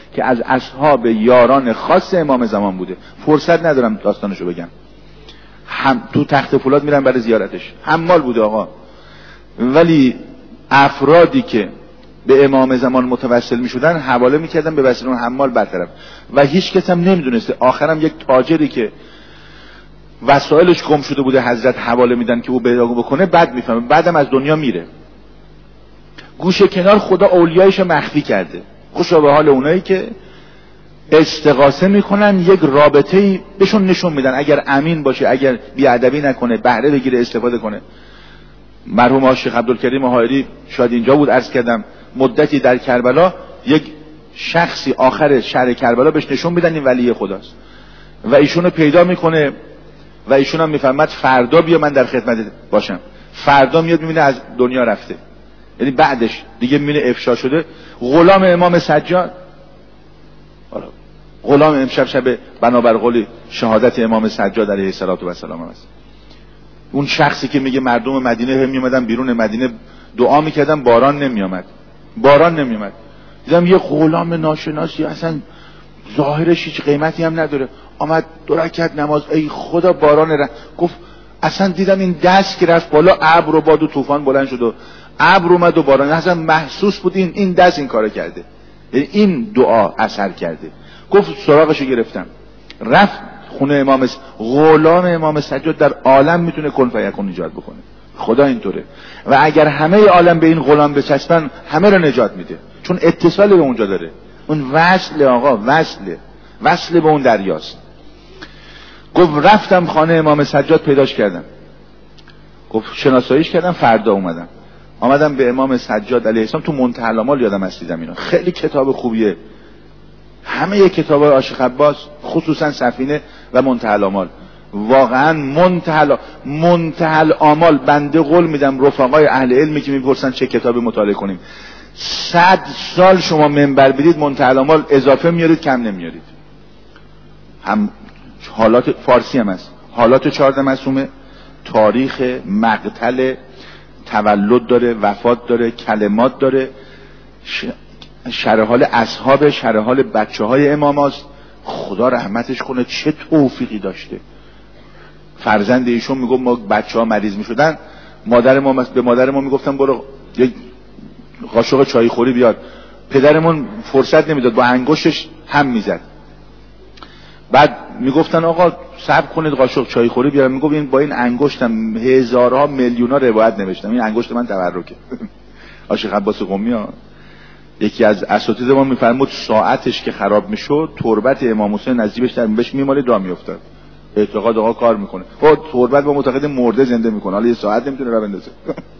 که از اصحاب یاران خاص امام زمان بوده. فرصت ندارم داستانشو بگم. تو تخت فولاد میرن برای زیارتش. حمال بوده آقا. ولی افرادی که به امام زمان متوسل میشدن حواله میکردن به وسیله اون حمال برطرف و هیچ کس هم نمیدونسته. آخرم یک تاجری که وسایلش گم شده بوده حضرت حواله میدن که او پیدا بکنه، بعد میفهمه، بعدم از دنیا میره. گوشه کنار خدا اولیایش مخفی کرده. خوشا به حال اونایی که استغاثه میکنن، یک رابطه‌ای بهشون نشون میدن، اگر امین باشه، اگر بیادبی نکنه، بهره بگیره، استفاده کنه. مرحوم شیخ عبدالکریم حائری شاید اینجا بود، عرض کردم مدتی در کربلا یک شخصی آخر شهر کربلا بهش نشون میدن این ولی خداست و ایشونو پیدا میکنه و ایشون هم میفهمد فردا بیا من در خدمت باشم. فردا میاد میبینه از دنیا رفته، یعنی بعدش دیگه میبینه افشا شده. غلام امام سجاد، غلام امشب شب بنابر قول شهادت امام سجاد علیه السلام است. اون شخصی که میگه مردم مدینه هم میومدن بیرون مدینه دعا میکردن باران نمیومد. دیدم یه غلام ناشناسی اصلا ظاهرش هیچ قیمتی هم نداره آمد 2 رکعت نماز، ای خدا باران رفت. گفت اصلا دیدم این دست که رفت بالا، ابر و باد و طوفان بلند شد و ابر اومد و باران، اصلا محسوس بود این دست این کارو کرده، یعنی این دعا اثر کرده. گفت سراغشو گرفتم، رفت خونه امام غلام امام سجاد در عالم میتونه کن فیکون ایجاد بکنه. خدا اینطوره و اگر همه عالم به این غلام بچسبن همه رو نجات میده، چون اتصال به اونجا داره. اون وصل آقا، وصل به اون دریاست. گفت رفتم خانه امام سجاد پیداش کردم، گفت شناساییش کردم، فردا آمدم به امام سجاد علیه السلام. تو منتهی الامال یادم است دیدم اینا، خیلی کتاب خوبیه، همه کتاب عاشق عباس خصوصا سفینه و منتهی الامال، واقعا منتهی الامال. بنده قول میدم رفقای اهل علمی که میپرسن چه کتابی مطالعه کنیم، 100 سال شما منبر بدید منتهی الامال اضافه میارید کم نمیارید. هم حالات فارسی هم هست، حالات 14 معصومه، تاریخ مقتل، تولد داره، وفات داره، کلمات داره، شرح حال اصحاب، شرح حال بچه های امام هست. خدا رحمتش کنه چه توفیقی داشته. فرزند ایشون میگفت ما بچه ها مریض میشدن، به مادر ما میگفتن برو یک قاشق چای خوری بیار. پدرمون فرصت نمیداد، با انگشتش هم میزد. بعد میگفتن آقا صبر کنید قاشق چای خوری بیار. میگفت این با این انگشتم هزارها میلیون‌ها روایت نوشتم، این انگشت من تبرکه. عاشق عباس قمی ها یکی از اساتید ما میفرمود ساعتش که خراب میشد تربت امام حسین نزدیکش در بهش میمالید راه میافتاد. اعتقاد آقا کار میکنه. خب تربت با معتقد مرده زنده میکنه، حالا یه ساعت نمیتونه راه بندازه.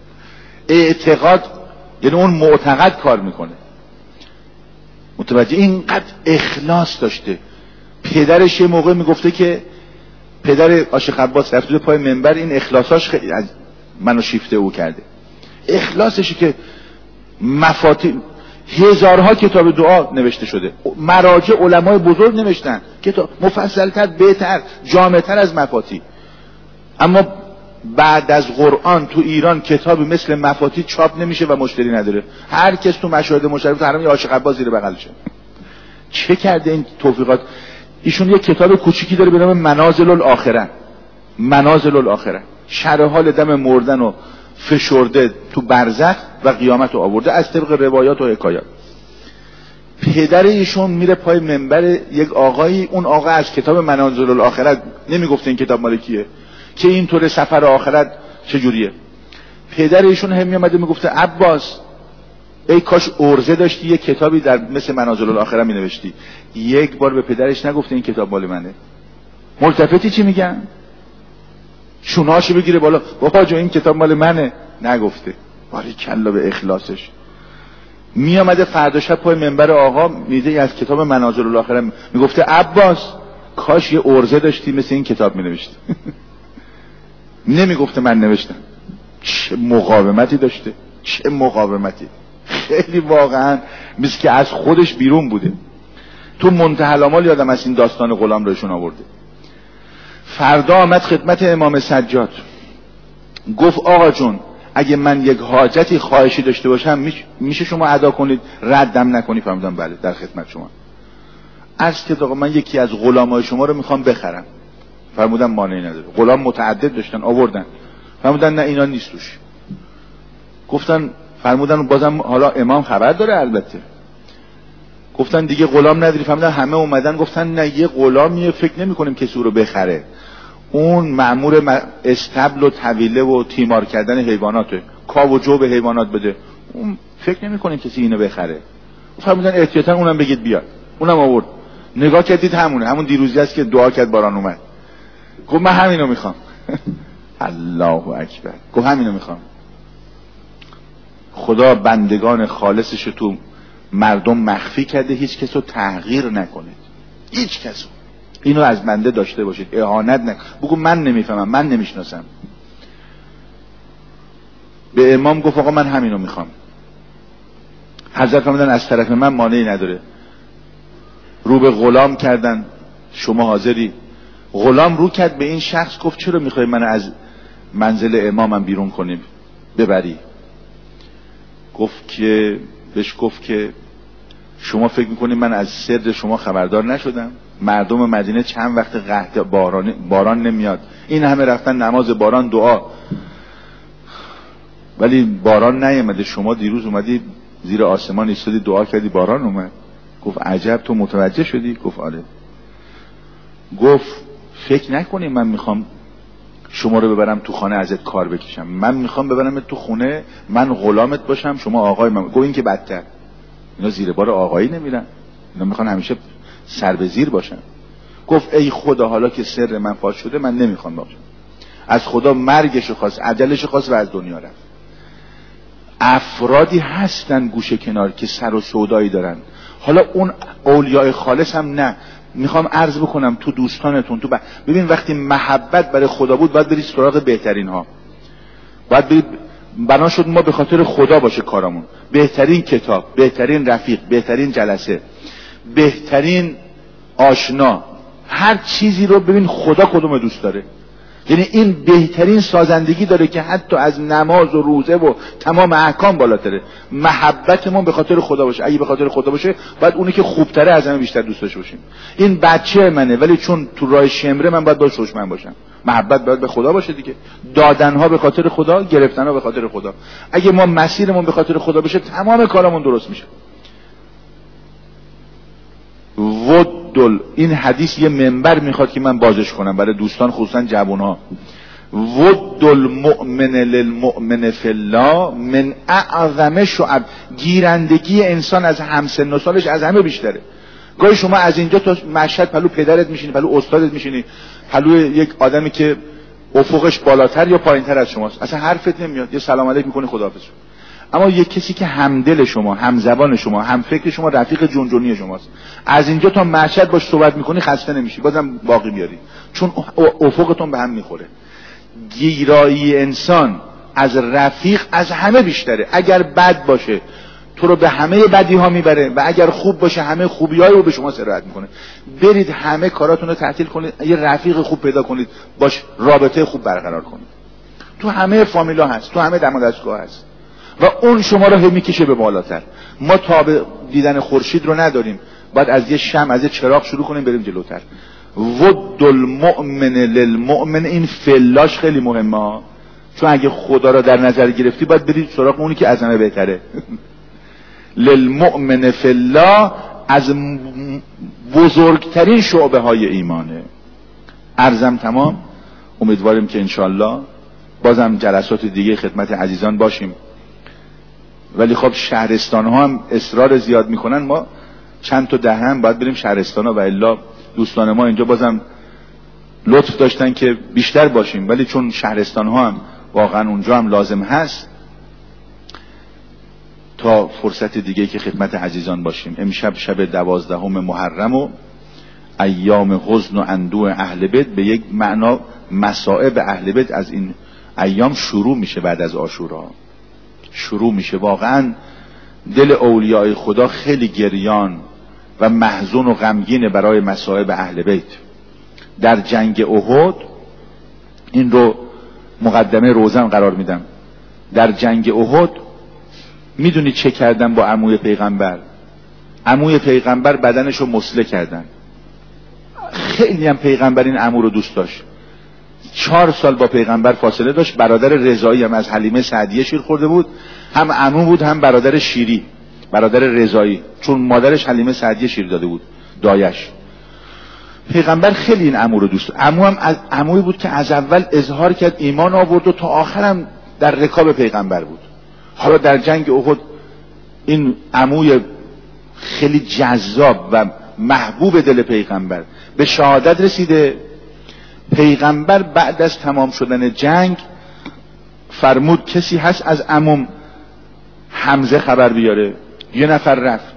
اعتقاد یعنی اون معتقد کار میکنه. متوجه اینقدر اخلاص داشته. پدرش یه موقع میگفته که پدر عاشق عباس رفته پای منبر، این اخلاصاش خیلی از منو شیفته او کرده. اخلاصشی که مفاتیح هزارها کتاب دعا نوشته شده، مراجع علمای بزرگ نوشتن کتاب مفصل‌تر، بهتر، جامع‌تر از مفاتیح. اما بعد از قرآن تو ایران کتابی مثل مفاتیح چاپ نمیشه و مشتری نداره. هر کس تو مشاهد مشرف حرم یه عاشق عباس زیر بغلشه. چه کرده این توفیقات؟ ایشون یه کتاب کوچیکی داره به نام منازل الاخره، شرح حال دم مردن و فشرده تو برزخ و قیامت رو آورده از طبق روایات و حکایات. پدر ایشون میره پای منبر یک آقایی، اون آقا از کتاب منازل الاخره نمیگفته این کتاب مال کیه، که اینطور سفر آخرت چجوریه. پدر ایشون هم میامده میگفته عباس ای کاش ارزه داشتی یه کتابی در مثل منازل الاخره می نوشتی. یک بار به پدرش نگفته این کتاب مال منه. ملتفتی چی میگن؟ شونهاشو بگیره بالا، بابا جو این کتاب مال منه. نگفته. باری کلا به اخلاصش. می آمده فردا شب پای منبر آقا میده از کتاب منازل الاخره میگفته عباس کاش یه ارزه داشتی مثل این کتاب می نوشتی. نمیگفته من نوشتم. چه مقاومتی داشته، چه مقاومتی. خیلی واقعا مثل که از خودش بیرون بوده. تو منتهی الامال یادم از این داستان غلام رو ایشون آورده. فردا آمد خدمت امام سجاد، گفت آقا جون اگه من یک حاجتی خواهشی داشته باشم میشه شما ادا کنید، ردم نکنی. فهمیدم بله در خدمت شما. عرض که آقا من یکی از غلامای شما رو میخوام بخرم. فرمودن مانعی نداره. غلام متعدد داشتن آوردن. فرمودن نه اینا نیستوش. گفتن فرمودن بازم حالا امام خبر داره البته. گفتن دیگه غلام نداری؟ فرمودن همه اومدن گفتن نه یه غلامیه فکر نمی کنیم کسی رو بخره. اون مأمور استبل و طویله و تیمار کردن حیواناته، کاو و جو به حیوانات بده، اون فکر نمی کنیم کسی اینو بخره. فرمودن احتیاطاً اونم بگید بیاد. اونم آورد. نگاه کردید همون دیروزی است که دعا کرد باران اومد. گفت من همینو میخوام. الله اکبر. گفت همینو میخوام. خدا بندگان خالصش تو مردم مخفی کرده، هیچ کس رو تحقیر نکنید، هیچ کس رو. اینو از بنده داشته باشید، اهانت نکنید. بگو من نمیفهمم، من نمیشناسم. به امام گفت آقا من همینو میخوام. حضرت فرمودن از طرف من مانعی نداره. رو به غلام کردن شما حاضری؟ غلام رو کرد به این شخص گفت چرا میخوای من از منزل امامم بیرون کنیم ببری؟ بهش گفت که شما فکر میکنید من از سر شما خبردار نشدم؟ مردم مدینه چند وقت قحط باران نمیاد، این همه رفتن نماز باران دعا، ولی باران نیامده. شما دیروز اومدی زیر آسمان ایستادی دعا کردی باران اومد. گفت عجب تو متوجه شدی؟ گفت آره. گفت فکر نکنی من میخوام شما رو ببرم تو خانه ازت کار بکشم، من میخوام ببرم تو خونه، من غلامت باشم شما آقای من. گفت این که بدتر، اینا زیر بار آقایی نمیرن، اینا میخوان همیشه سر به زیر باشن. گفت ای خدا حالا که سر من فاش شده من نمیخوام باشم. از خدا مرگشو خواست، اجلشو خواست و از دنیا رفت. افرادی هستن گوشه کنار که سر و سودایی دارن. حالا اون اولیاء خالص هم نه. میخوام عرض بکنم تو دوستانتون ببین وقتی محبت برای خدا بود باید برید سراغ بهترین ها، باید برید. بنا شد ما به خاطر خدا باشه کارمون، بهترین کتاب، بهترین رفیق، بهترین جلسه، بهترین آشنا، هر چیزی رو ببین خدا کدوم دوست داره. یعنی این بهترین سازندگی داره که حتی از نماز و روزه و تمام احکام بالاتره. محبتمون به خاطر خدا باشه. اگه به خاطر خدا باشه باید اونی که خوبتره از همه بیشتر دوست داشته باشیم. این بچه منه ولی چون تو راه شمره من باید باش دشمن باشم. محبت باید به خدا باشه دیگه. دادنها به خاطر خدا، گرفتنها به خاطر خدا. اگه ما مسیرمون به خاطر خدا باشه تمام کارمون درست میشه. این حدیث یه منبر میخواد که من بازش کنم برای دوستان خصوصا جوانها. ود المؤمن للمؤمن فی الله من اعظم شعب. گیرندگی انسان از همسن و سالش از همه بیشتره. گاهی شما از اینجا تا مشهد پلو پدرت میشینی، پلو استادت میشینی، پلو یک آدمی که افقش بالاتر یا پایینتر از شماست، اصلا حرفت نمیاد، یه سلام علیک میکنی خداحافظ. اما یک کسی که همدل شما، هم زبان شما، هم فکر شما، رفیق جونجونی شماست، از اینجا تا مشهد باش صحبت میکنی خسته نمیشی، بازم باقی بیاری، چون افقتون به هم میخوره. گیرایی انسان از رفیق از همه بیشتره. اگر بد باشه تو رو به همه بدی ها میبره و اگر خوب باشه همه خوبی های رو به شما سرایت میکنه. برید همه کاراتون رو تعطیل کنید، یه رفیق خوب پیدا کنید، باش رابطه خوب برقرار کنید. تو همه فامیلا هست، تو همه دم و دستگاه هست و اون شما رو میکشه به بالاتر. ما تاب دیدن خورشید رو نداریم، باید از یه شمع، از یه چراغ شروع کنیم بریم جلوتر. ود المؤمن للمؤمن، این فلاش خیلی مهمه، چون اگه خدا رو در نظر گرفتی باید برید سراغ اونی که از همه بهتره. للمؤمن فی الله از بزرگترین شعبه های ایمانه. عرضم تمام. امیدواریم که انشالله بازم جلسات دیگه خدمت عزیزان باشیم. ولی خب شهرستان ها هم اصرار زیاد میکنن، ما چند تا دهن باید بریم شهرستان ها و الا دوستان ما اینجا بازم لطف داشتن که بیشتر باشیم، ولی چون شهرستان ها هم واقعا اونجا هم لازم هست تا فرصت دیگه که خدمت عزیزان باشیم. امشب شب 12 محرم و ایام حزن و اندوه اهل بیت، به یک معنا مصائب اهل بیت از این ایام شروع میشه. بعد از عاشورا شروع میشه. واقعا دل اولیاء خدا خیلی گریان و محزون و غمگین برای مصائب اهل بیت. در جنگ احد، این رو مقدمه روزم قرار میدم، در جنگ احد میدونی چه کردن با عموی پیغمبر؟ عموی پیغمبر بدنشو مسله کردن. خیلی هم پیغمبر این عمو رو دوست داشت. 4 سال با پیغمبر فاصله داشت. برادر رضایی هم از حلیمه سعدیه شیر خورده بود، هم عمو بود هم برادر شیری، برادر رضایی، چون مادرش حلیمه سعدیه شیر داده بود، دایش. پیغمبر خیلی این عمو رو دوست داشت. عمو هم از عمویی بود که از اول اظهار کرد ایمان آورد و تا آخرم در رکاب پیغمبر بود. حالا در جنگ احد این عموی خیلی جذاب و محبوب دل پیغمبر به شهادت رسیده. پیغمبر بعد از تمام شدن جنگ فرمود کسی هست از عموم حمزه خبر بیاره. یه نفر رفت،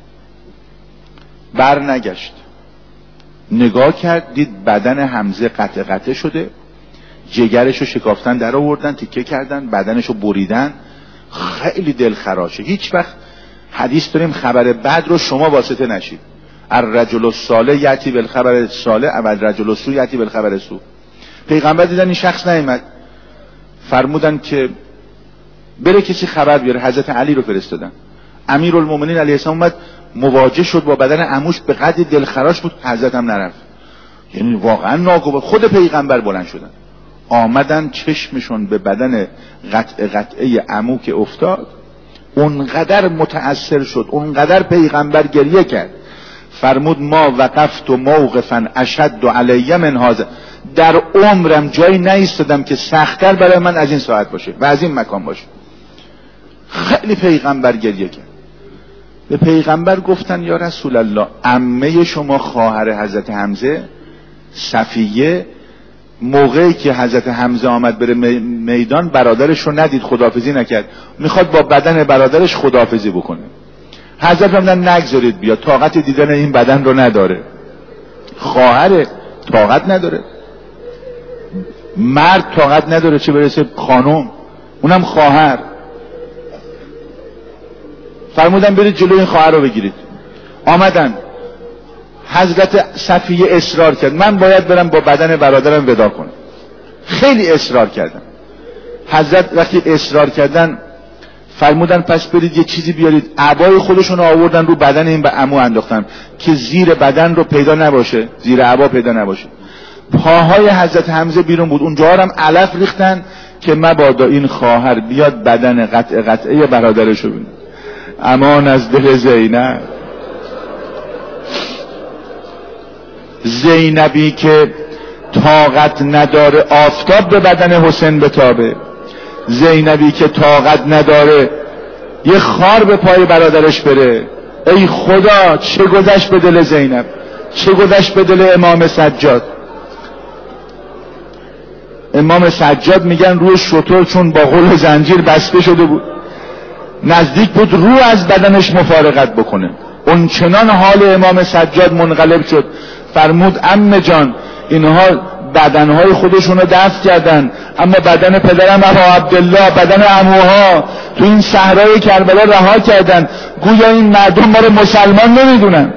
بر نگشت، نگاه کرد دید بدن حمزه قطع قطع شده، جگرشو شکافتن در آوردن، تیکه کردن، بدنشو بریدن. خیلی دلخراشه. هیچ وقت حدیث داریم خبر بد رو شما واسطه نشید. الرجل الصالح یأتی بالخبر الصالح و الرجل السوء یأتی بالخبر السوء. پیغمبر دیدن این شخص نیامد، فرمودن که بره کسی خبر بیاره. حضرت علی رو فرستادن. امیرالمومنین علیه السلام اومد، مواجه شد با بدن عموش، به قدر دلخراش بود حضرت هم نرفت. یعنی واقعا ناگوار. خود پیغمبر بلند شدن، آمدن، چشمشون به بدن قطعه عمو که افتاد اونقدر متأثر شد، اونقدر پیغمبر گریه کرد. فرمود ما وقفت موقفا اشد علی من هذا، در عمرم جایی نایستادم که سخت‌تر برای من از این ساعت باشه و از این مکان باشه. خیلی پیغمبر گریه کرد. به پیغمبر گفتن یا رسول الله، عمه شما خواهر حضرت حمزه صفیه موقعی که حضرت حمزه آمد بره میدان برادرش رو ندید، خداحافظی نکرد، میخواد با بدن برادرش خداحافظی بکنه. حضرت فرمودن نگذارید بیاد، طاقت دیدن این بدن رو نداره. خواهر طاقت نداره، مرد طاقت نداره، چه برسه خانم، اونم خواهر. فرمودن برید جلوی این خواهر رو بگیرید. آمدن، حضرت صفیه اصرار کرد من باید برم با بدن برادرم ودا کنم. خیلی اصرار کردن. حضرت وقتی اصرار کردن فرمودن پس برید یه چیزی بیارید. عبای خودشون رو آوردن رو بدن این به عمو انداختن که زیر بدن رو پیدا نباشه، زیر عبا پیدا نباشه. پاهای حضرت حمزه بیرون بود، اونجا هم علف ریختن که مبادا این خواهر بیاد بدن قطعه برادرش رو ببینه. امان از دل زینب. زینبی که طاقت نداره آفتاب به بدن حسین بتابه، زینبی که طاقت نداره یه خار به پای برادرش بره. ای خدا چه گذشت به دل زینب، چه گذشت به دل امام سجاد. امام سجاد میگن روی شتر چون با غل زنجیر بسته شده بود، نزدیک بود رو از بدنش مفارقت بکنه. اون چنان حال امام سجاد منقلب شد. فرمود عمه جان اینها بدنهای خودشون رو دفن کردن، اما بدن پدرم ابا عبدالله، بدن عموها تو این صحرای کربلا رها کردن. گویا این مردم ما رو مسلمان نمیدونن.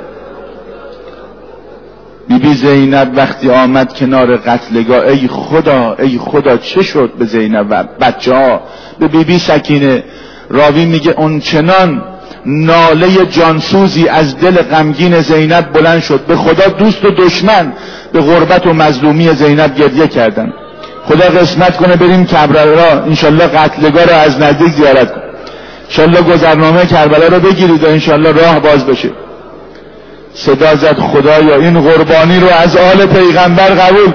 بیبی زینب وقتی آمد کنار قتلگاه، ای خدا ای خدا چه شد به زینب و بچه ها؟ به بیبی سکینه راوی میگه اون چنان ناله جانسوزی از دل غمگین زینب بلند شد. به خدا دوست و دشمن به غربت و مظلومی زینب گریه کردن. خدا قسمت کنه بریم کربلا، انشالله قتلگاه رو از نزدیک زیارت کنیم، انشالله گذرنامه کربلا رو بگیرید و انشالله راه باز بشه. صدا زد خدایا این قربانی رو از آل پیغمبر قبول.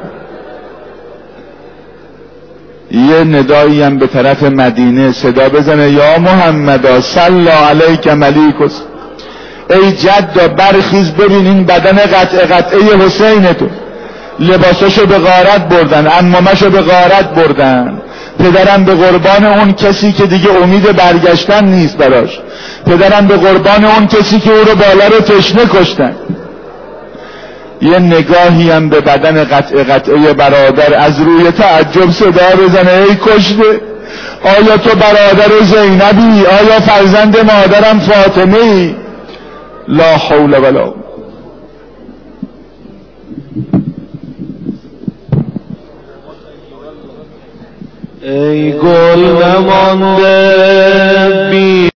یه ندایی هم به طرف مدینه صدا بزنه یا محمد صلی علیک ملیکس، ای جدا برخیز ببین این بدن قطعه حسین تو. لباساشو به غارت بردن، عمامشو به غارت بردن، پدرم به قربان اون کسی که دیگه امید برگشتن نیست براش، پدرم به قربان اون کسی که او رو بالا رو تشنه کشتن. یه نگاهی هم به بدن قطعه برادر از روی تعجب صدا بزنه ای کشته، آیا تو برادر زینبی؟ آیا فرزند مادرم فاطمه ای؟ لا حول ولا. ای گل نمانده بی